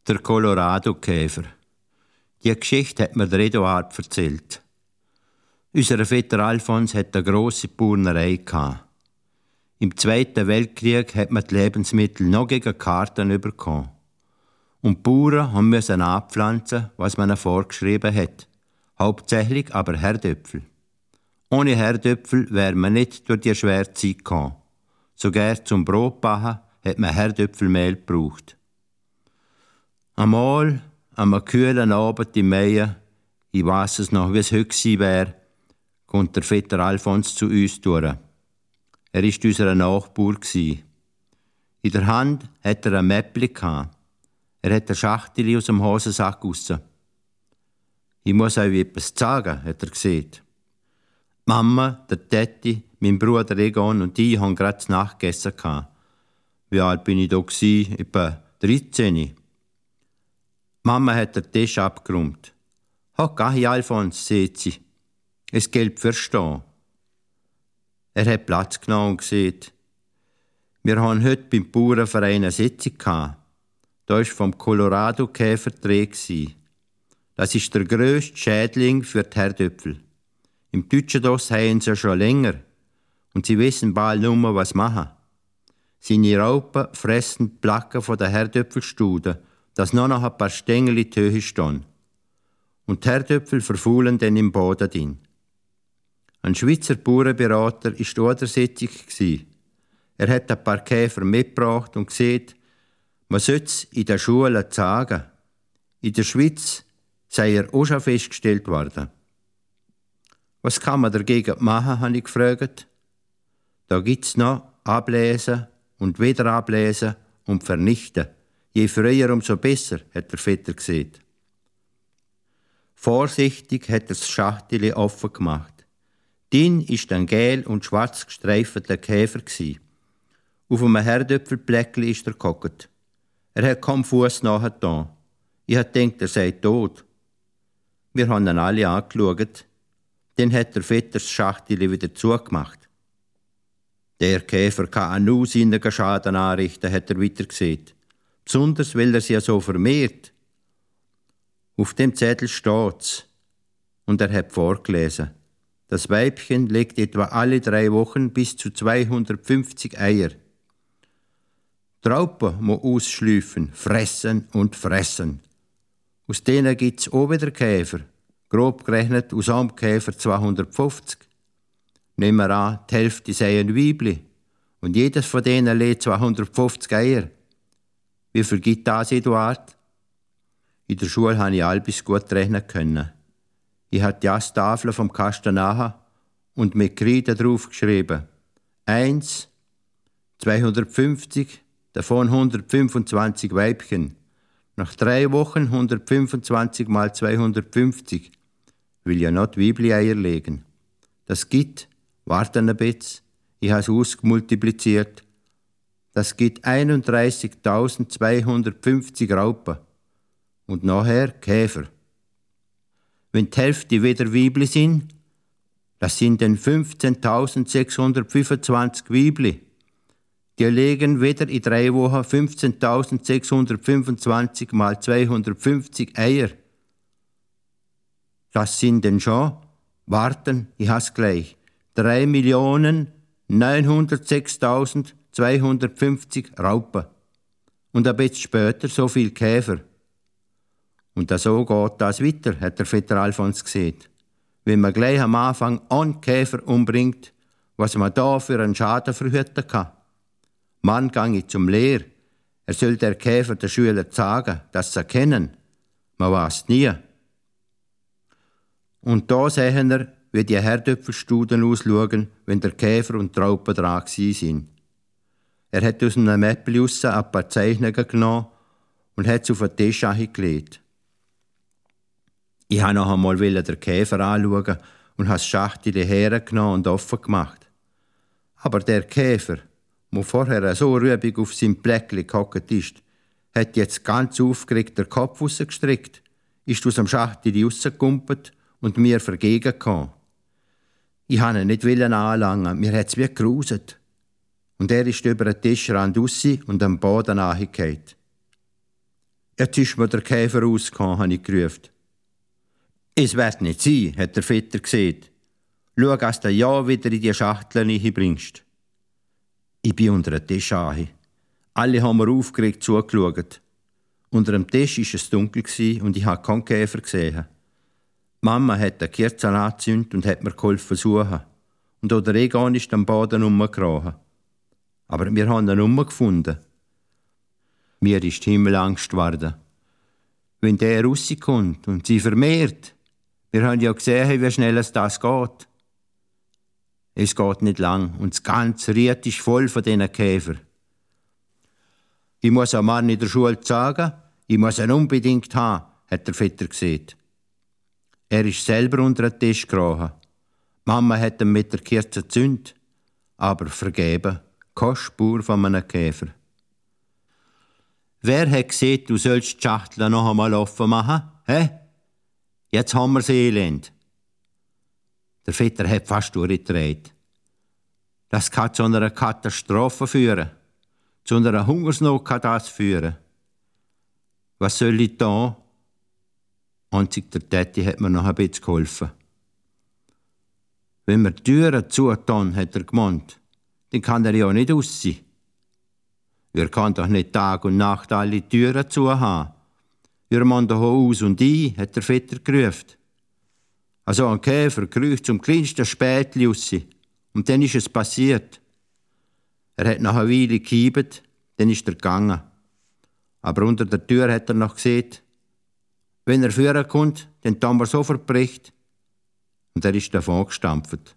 Der Colorado-Käfer. Die Geschichte hat mir der Eduard erzählt. Unser Vetter Alfons hatte eine grosse Bauernerei gehabt. Im Zweiten Weltkrieg hat man die Lebensmittel noch gegen Karten bekommen. Und die Bauern mussten anpflanzen, was man ihnen vorgeschrieben hat. Hauptsächlich aber Herdöpfel. Ohne Herdöpfel wäre man nicht durch die schwere Zeit gekommen. Sogar zum Brotbacken hat man Herdöpfelmehl gebraucht. Einmal, am kühlen Abend im Mai, ich weiss es noch, wie es heute gewesen wäre, kommt der Vetter Alfons zu uns durch. Er war unser Nachbar. In der Hand hatte er ein Mäppli. Er hat eine Schachtel aus dem Hosensack raus. Ich muss euch etwas sagen, hat er gesagt. Mama, der Tätti, mein Bruder Egon und ich haben gerade zu Nacht gegessen. Wie alt bin ich da gewesen? Etwa 13. Mama hat den Tisch abgeräumt. «Hock an, Alfons», sagt sie. «Es gilt verstehen». Er hat Platz genommen und gesagt, «Wir haben heute beim Bauernverein eine Sitzung gehabt. Da war vom Colorado-Käfer die Rede. Das ist der grösste Schädling für die Herdöpfel. Im deutschen Doss haben sie schon länger und sie wissen bald nur, was machen. Seine Raupen fressen die Placken von der Herdöpfelstuden, dass nur noch ein paar Stängel in die Höhe stehen. Und die Herdöpfel verfaulen dann im Boden drin. Ein Schweizer Bauernberater war an der Sitzung. Er hat ein paar Käfer mitgebracht und gesagt, man sollte es in den Schulen sagen. In der Schweiz sei er auch schon festgestellt worden. Was kann man dagegen machen, habe ich gefragt. Da gibt es noch ablesen und wieder ablesen und vernichten. Je früher, umso besser, hat der Vetter gesagt. Vorsichtig hat er das Schachtel offen gemacht. Drin war ein gel und schwarz gestreifter Käfer. Auf einem Herdöpfelpläckchen ist er gehockt. Er hat kaum Fuß nachgetan. Ich habe gedacht, er sei tot. Wir haben ihn alle angeschaut. Dann hat der Vetter das Schachtel wieder zugemacht. Der Käfer kann an nur seinen Schaden anrichten, hat er weiter gesagt. Besonders, weil er sich ja so vermehrt. Auf dem Zettel steht's. Und er hat vorgelesen. Das Weibchen legt etwa alle 3 Wochen bis zu 250 Eier. Die Raupe muss ausschlüpfen, fressen und fressen. Aus denen gibt's auch wieder Käfer. Grob gerechnet aus einem Käfer 250. Nehmen wir an, die Hälfte seien Weibli. Und jedes von denen legt 250 Eier. Wie viel gibt das, Eduard? In der Schule konnte ich alles gut rechnen können. Ich hatte die Asttafel vom Kasten nachher und mit Kreide drauf geschrieben. 1, 250, davon 125 Weibchen. Nach 3 Wochen 125 mal 250. Will ja noch die Weibli-Eier legen. Das gibt, warten ein bisschen, ich habe es ausgemultipliziert, das gibt 31.250 Raupen. Und nachher Käfer. Wenn die Hälfte wieder Weibli sind, das sind dann 15.625 Weibli. Die legen wieder in 3 Wochen 15.625 mal 250 Eier. Das sind dann schon, warten, ich has gleich, 3.906.250 Raupen. Und ein bisschen später so viel Käfer. Und so geht das weiter, hat der Vetter Alfons gesagt. Wenn man gleich am Anfang einen Käfer umbringt, was man da für einen Schaden verhüten kann. Mann gange zum Lehr. Er soll der Käfer den Schülern sagen, dass sie kennen. Man weiß nie. Und da sehen wir, wie die Herdöpfelstuden ausschauen, wenn der Käfer und die Raupen dran sind. Er hat aus einem Mäppli raus ein paar Zeichnungen genommen und hat sie auf den Tisch gelegt. Ich wollte noch einmal den Käfer anschauen und habe das Schachtel hergenommen und offen gemacht. Aber der Käfer, der vorher so rübig auf seinem Pläckchen gehockt ist, hat jetzt ganz aufgeregt den Kopf rausgestreckt, ist aus dem Schachtel rausgekumpelt und mir vergegen gekommen. Ich wollte ihn nicht anlangen, mir hat es wie geruset. Und er ist über den Tischrand raus und am Boden angefallen. Jetzt ist mir der Käfer rausgekommen, habe ich gerufen. Es wird nicht sein, hat der Vetter gesagt. Schau, dass du ja wieder in die Schachtel hineinbringst. Ich bin unter den Tisch an. Alle haben mir aufgeregt zugeschaut. Unter dem Tisch war es dunkel und ich habe keinen Käfer gesehen. Mama hat eine Kerze angezündet und hat mir geholfen suchen. Und auch der Egon ist am Boden herumgekrochen. Aber wir haben ihn herumgefunden. Mir ist die Himmelangst geworden. Wenn der rauskommt und sie vermehrt, wir haben ja gesehen, wie schnell es das geht. Es geht nicht lang und das ganze Ried ist voll von diesen Käfern. Ich muss am Mann in der Schule sagen, ich muss ihn unbedingt haben, hat der Vetter gesagt. Er ist selber unter den Tisch gekrochen. Mama hat ihn mit der Kerze gezündet, aber vergeben, keine Spur von einem Käfer. Wer hat gesagt, du sollst die Schachtel noch einmal offen machen? Hä? Jetzt haben wir das Elend. Der Vetter hat fast durchgedreht. Das kann zu einer Katastrophe führen. Zu einer Hungersnot kann das führen. Was soll ich tun? Einzig der Täti hat mir noch ein bisschen geholfen. Wenn wir die Türen zutun, hat er gemeint, dann kann er ja nicht raus sein. Wir können doch nicht Tag und Nacht alle Türen zu haben. Wir müssen doch aus und ein, hat der Vetter gerufen. Also ein Käfer kriecht zum kleinsten Spätli raus. Und dann ist es passiert. Er hat nach einer Weile gehiebet, dann ist er gegangen. Aber unter der Tür hat er noch gesehen, wenn er führen kommt, dann tun wir so verbricht. Und er ist davon gestampft.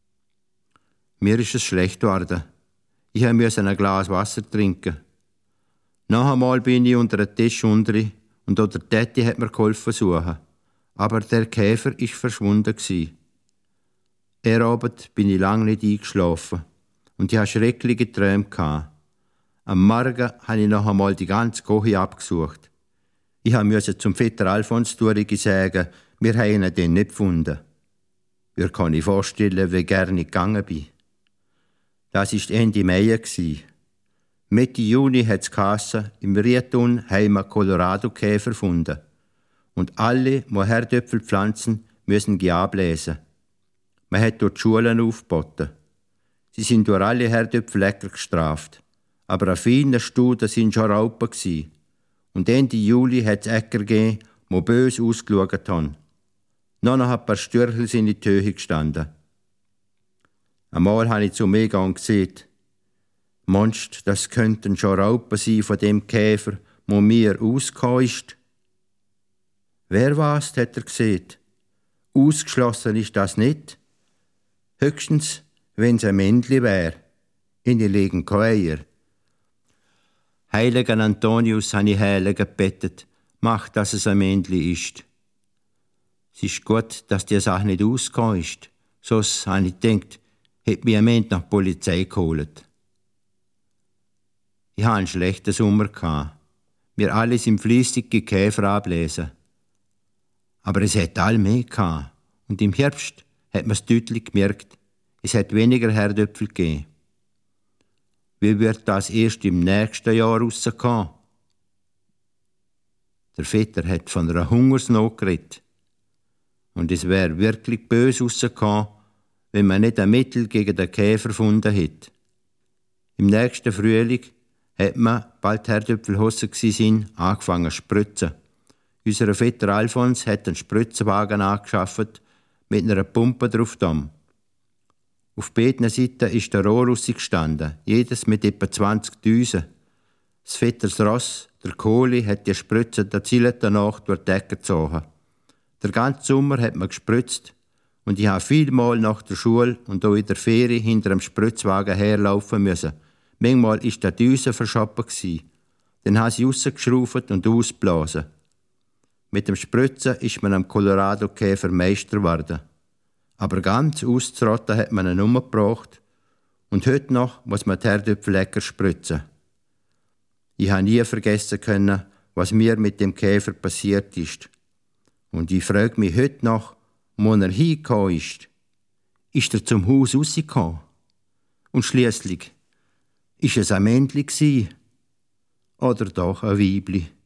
Mir ist es schlecht geworden. Ich musste ein Glas Wasser trinken. Noch einmal bin ich unter den Tisch unten und auch der Täti hat mir geholfen suchen. Aber der Käfer war verschwunden. Er Abend bin ich lange nicht eingeschlafen und ich hatte schreckliche Träume. Am Morgen habe ich noch einmal die ganze Küche abgesucht. Ich musste zum Vetter Alfons sagen, wir haben ihn dann nicht gefunden. Ihr kann euch vorstellen, wie gerne ich gegangen bin. Das war Ende Mai. Mitte Juni hat es geheißen, im Rietun haben wir Colorado-Käfer gefunden. Und alle, die Herdöpfel pflanzen, müssen ablesen. Man hat dort die Schulen aufgeboten. Sie sind durch alle Herdöpfeläcker gestraft. Aber an vielen Studen waren schon Raupen. Und Ende Juli hat es Äcker gegeben, die böse ausgeschaut haben. Noch ein paar Stürchel sind in die Höhe gestanden. Einmal habe ich zu Egon gesagt, meinst, das könnten schon Raupen sein von dem Käfer, der mir ausgekommen ist? Wer war's, hat er gesagt. Ausgeschlossen ist das nicht. Höchstens, wenn es ein Männli wär. In die liegen keine Eier. Heiligen Antonius habe ich heilig gebettet, mach, dass es ein Männli ist. Es ist gut, dass die Sache nicht ausgekommen ist. Sonst habe ich gedacht, hätte mich am Ende nach der Polizei geholt. Ich hatte einen schlechten Sommer. Wir alle sind fleissig Käfer ablesen. Aber es hat all mehr gehabt. Und im Herbst hat man es deutlich gemerkt, es hat weniger Herdöpfel gegeben. Wie wird das erst im nächsten Jahr rauskommen? Der Vetter hat von einer Hungersnot geredet. Und es wäre wirklich böse rausgekommen, wenn man nicht ein Mittel gegen den Käfer gefunden hätte. Im nächsten Frühling hat man, bald Herdöpfelhosen waren, angefangen zu spritzen. Unser Vetter Alfons hat einen Spritzenwagen angeschafft mit einer Pumpe drauf. Auf beiden Seiten ist der Rohr rausgestanden, jedes mit etwa 20 Düsen. Das Vetters Ross, der Kohli, hat die Spritze der Ziele danach durch die Decke gezogen. Der ganze Sommer hat man gespritzt und ich habe vielmal nach der Schule und auch in der Ferie hinter dem Spritzwagen herlaufen müssen. Manchmal war die Düse verschoben. Dann habe sie rausgeschraubt und ausgeblasen. Mit dem Spritzen ist man am Colorado-Käfer Meister geworden. Aber ganz auszurotten hat man ihn umgebracht und heute noch muss man die Herdöpfel lecker spritzen. Ich habe nie vergessen können, was mir mit dem Käfer passiert ist. Und ich frage mich heute noch, wo er hingekommen ist. Ist er zum Haus rausgekommen? Und schliesslich, ist es ein Männli gsi oder doch ein Weibli?